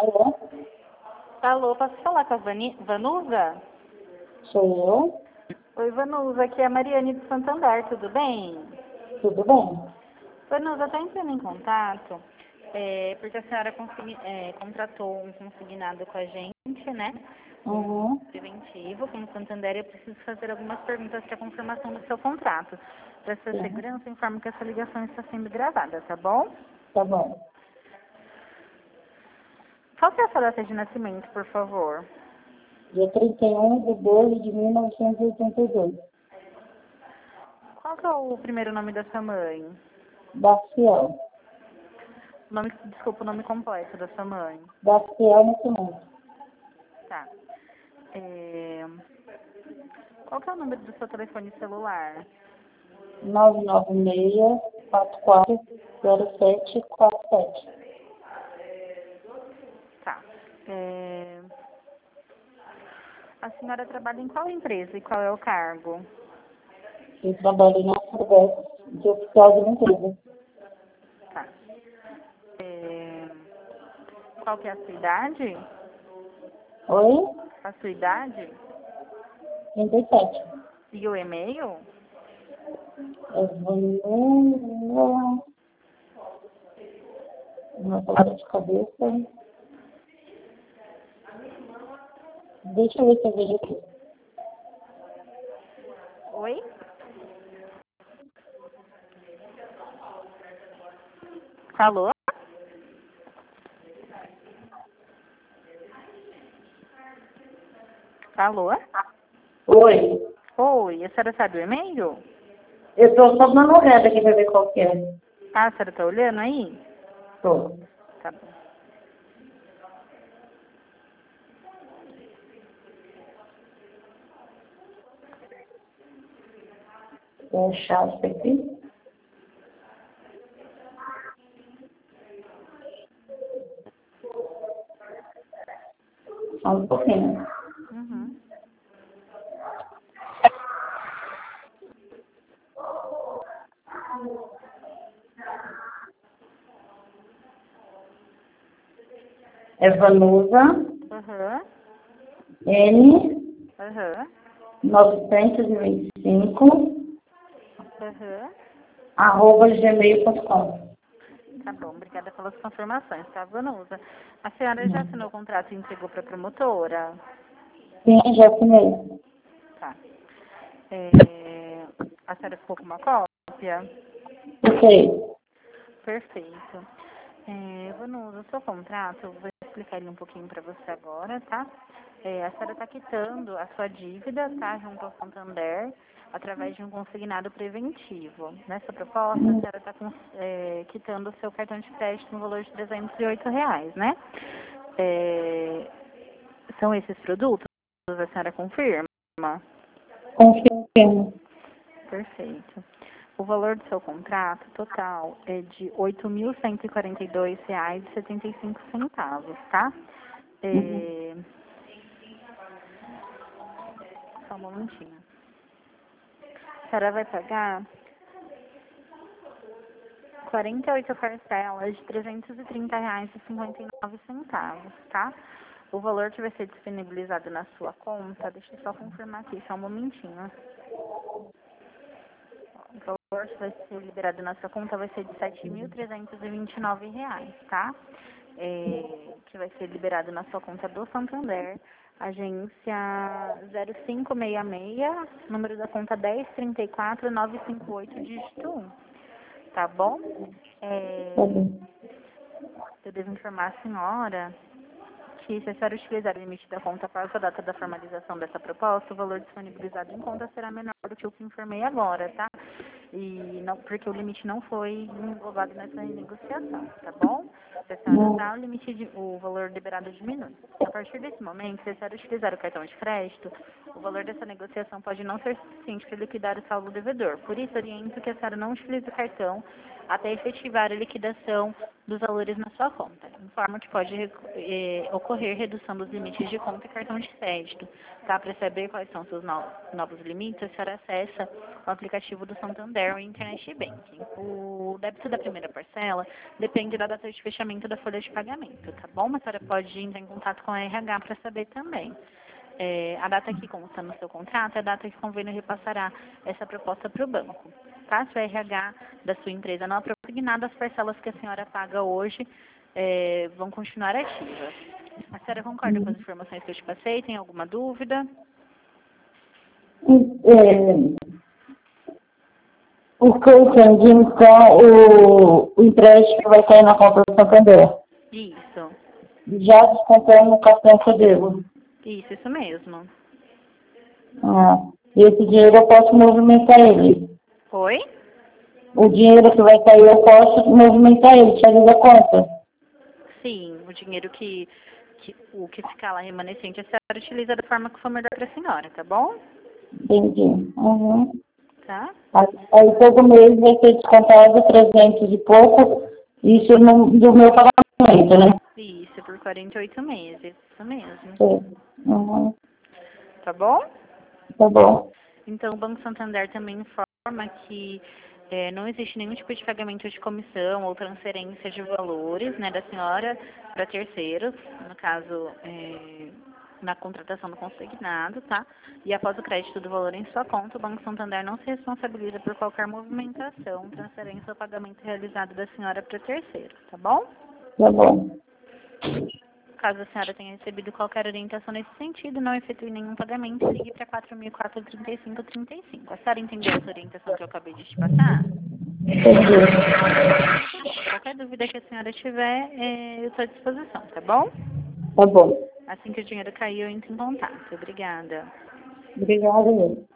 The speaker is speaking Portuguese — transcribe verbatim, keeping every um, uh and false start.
Alô? Alô, posso falar com a Vani- Vanusa? Sou eu? Oi, Vanusa, aqui é a Mariane de Santander, tudo bem? Tudo bem? Vanusa, está entrando em contato, é, porque a senhora consegui- é, contratou um consignado com a gente, né? Um Uhum. preventivo com o Santander, eu preciso fazer algumas perguntas para confirmação do seu contrato. Para sua Sim. segurança, informo que essa ligação está sendo gravada, tá bom? Tá bom. Qual que é a sua data de nascimento, por favor? Dia trinta e um de doze de mil novecentos e oitenta e dois. Qual que é o primeiro nome da sua mãe? Baciel. Nome, desculpa, o nome completo da sua mãe. Baciel Nascimento. Tá. É, Qual que é o número do seu telefone celular? nove nove seis, quatro quatro zero sete quatro sete. Tá. É, A senhora trabalha em qual empresa e qual é o cargo? Eu trabalho na Sudeste de oficial de limpeza. Tá. É, Qual que é a sua idade? Oi? A sua idade? trinta e sete. E o e-mail? É Vanilla. Uma palavra de cabeça. Deixa eu ver se eu vejo aqui. Oi? Alô? Alô? Oi. Oi, a senhora sabe o e-mail? Eu tô só dando uma olhada aqui pra ver qual que é. Ah, a senhora tá olhando aí? Tô. Tá bom. Vou achar isso aqui. Só um pouquinho. Uhum. É Vanusa Aham. N Aham. novecentos e vinte e cinco Aham. arroba gmail ponto com. Tá bom, obrigada pelas confirmações, tá, Vanusa? A senhora já assinou o contrato e entregou para a promotora? Sim, já assinei. Tá. É, A senhora ficou com uma cópia? Ok. Perfeito. É, Vanusa, o seu contrato, eu vou explicar ele um pouquinho para você agora, tá? É, a senhora está quitando a sua dívida, tá, junto ao Santander, através de um consignado preventivo. Nessa proposta, a senhora está é, quitando o seu cartão de crédito no valor de trezentos e oito reais, né? É, São esses produtos? A senhora confirma? Confirmo. Perfeito. O valor do seu contrato total é de oito mil cento e quarenta e dois reais e setenta e cinco centavos, tá? Uhum. É... Só um momentinho. A senhora vai pagar quarenta e oito parcelas de trezentos e trinta reais e cinquenta e nove centavos, tá? O valor que vai ser disponibilizado na sua conta, deixa eu só confirmar aqui, só um momentinho. O valor que vai ser liberado na sua conta vai ser de sete mil trezentos e vinte e nove reais, tá? É, que vai ser liberado na sua conta do Santander, agência zero cinco seis seis, número da conta dez trinta e quatro nove cinco oito, dígito um, tá bom? Tá É, bem. eu devo informar a senhora que, se a senhora utilizar o limite da conta após a data da formalização dessa proposta, o valor disponibilizado em conta será menor do que o que informei agora, tá? E não, porque o limite não foi englobado nessa negociação, tá bom? Se a senhora Hum. usar, o limite de, o valor liberado diminui. A partir desse momento, se a senhora utilizar o cartão de crédito, o valor dessa negociação pode não ser suficiente para liquidar o saldo devedor. Por isso, oriento que a senhora não utilize o cartão até efetivar a liquidação dos valores na sua conta. Informo que pode eh, ocorrer redução dos limites de conta e cartão de crédito. Tá? Para saber quais são os seus no novos limites, a senhora acessa o aplicativo do Santander, o Internet Banking. O débito da primeira parcela depende da data de fechamento da folha de pagamento, tá bom? Mas a senhora pode entrar em contato com a R H para saber também. É, a data que consta no seu contrato é a data que o convênio repassará essa proposta para o banco. Tá? Se o R H da sua empresa não aprovar nada, as parcelas que a senhora paga hoje é, vão continuar ativas. A senhora concorda com as informações que eu te passei? Tem alguma dúvida? É, o que eu entendi, então, o, o empréstimo vai cair na conta do Santander. Isso. Já descontando no cartão que eu devo. Isso, isso mesmo. Ah, e esse dinheiro eu posso movimentar ele. Oi? O dinheiro que vai cair eu posso movimentar ele, sair da conta. Sim, o dinheiro que, que o que ficar lá remanescente, a senhora utiliza da forma que for melhor para a senhora, tá bom? Entendi. Uhum. Tá? Aí, aí todo mês vai ser descontado trezentos e pouco, isso no, do meu pagamento, né? Isso, por quarenta e oito meses, isso mesmo. Sim. Uhum. Tá bom? Tá bom. Então, o Banco Santander também informa que é, não existe nenhum tipo de pagamento de comissão ou transferência de valores, né, da senhora para terceiros, no caso, é, na contratação do consignado, tá? E após o crédito do valor em sua conta, o Banco Santander não se responsabiliza por qualquer movimentação, transferência ou pagamento realizado da senhora para terceiros, tá bom? Tá bom. Caso a senhora tenha recebido qualquer orientação nesse sentido, não efetue nenhum pagamento, ligue para quatro mil e quatro, trinta e cinco, trinta e cinco. A senhora entendeu essa orientação que eu acabei de te passar? Entendi. Qualquer dúvida que a senhora tiver, é, eu estou à disposição, tá bom? Tá bom. Assim que o dinheiro cair, eu entro em contato. Obrigada. Obrigada mesmo.